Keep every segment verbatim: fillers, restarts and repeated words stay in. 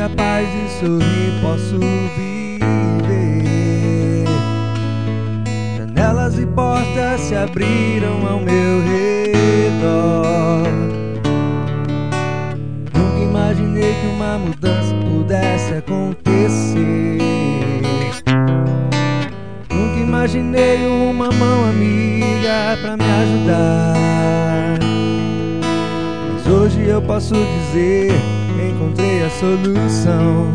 capaz de sorrir, posso viver. Janelas e portas se abriram ao meu redor. Nunca imaginei que uma mudança pudesse acontecer. Nunca imaginei uma mão amiga pra me ajudar. Mas hoje eu posso dizer, encontrei a solução.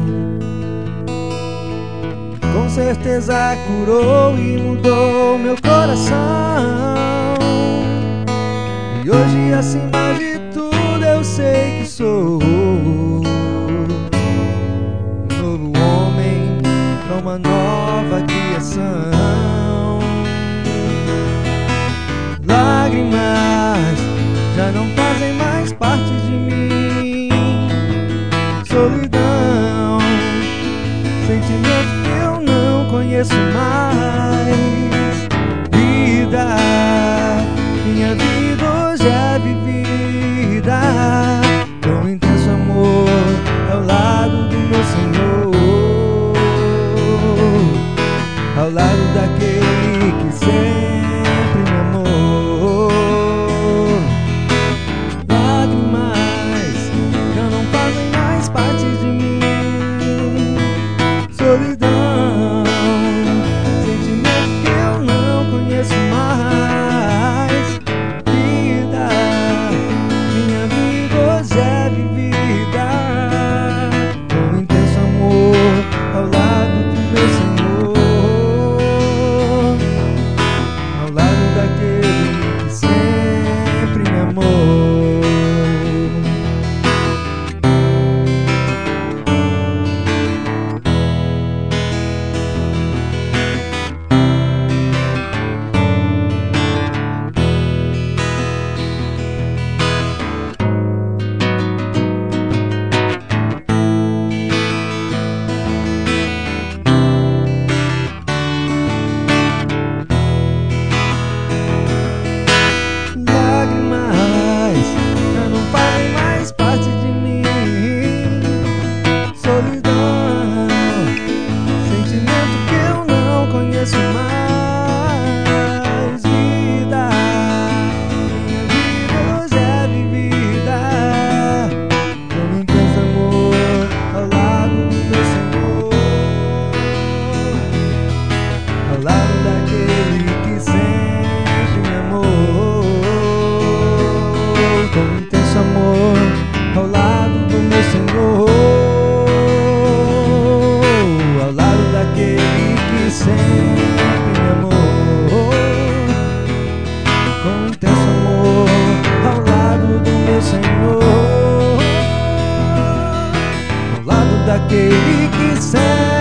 Com certeza curou e mudou meu coração. E hoje, acima de tudo, eu sei que sou um novo homem pra uma nova criação. Lágrimas já não fazem mais parte de mim. Solidão, sentimento que eu não conheço mais. Vida, minha vida hoje é vivida com intenso amor ao lado do meu Senhor, ao lado daquele que sempre me amou. Lágrimas já não fazem mais parte de mim. Solidão, sentimento que eu não conheço mais. Vida, minha vida hoje é vivida com intenso amor ao lado do meu Senhor, ao lado daquele que sempre me amou. Com intenso amor ao lado do meu Senhor, ao lado daquele que sempre me amou. Com intenso amor ao lado do meu Senhor, ao lado daquele que sempre